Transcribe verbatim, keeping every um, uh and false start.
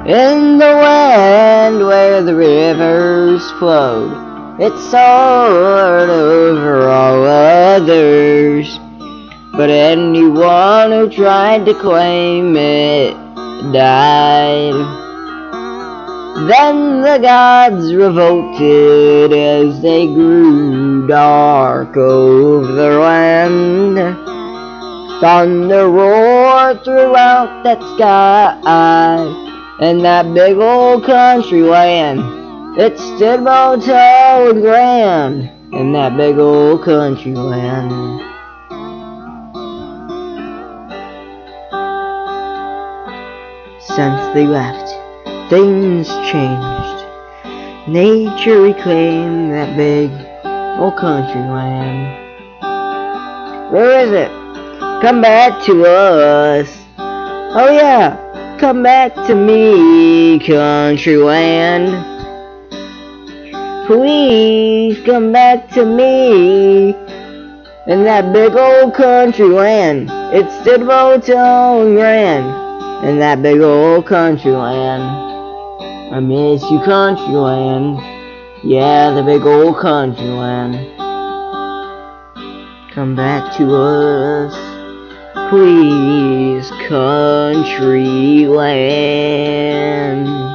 In the land where the rivers flowed, it soared over all others. But anyone who tried to claim it died. Then the gods revolted as they grew dark over the land. Thunder roared throughout that sky, and that big old country land, it stood both tall and grand, in that big old country land. Since they left, things changed. Nature reclaimed that big old country land. Where is it? Come back to us. Oh yeah, come back to me, country land. Please come back to me. In that big old country land, it stood both tall and grand. In that big old country land, I miss you, country land. Yeah, the big old country land. Come back to us, please, country land.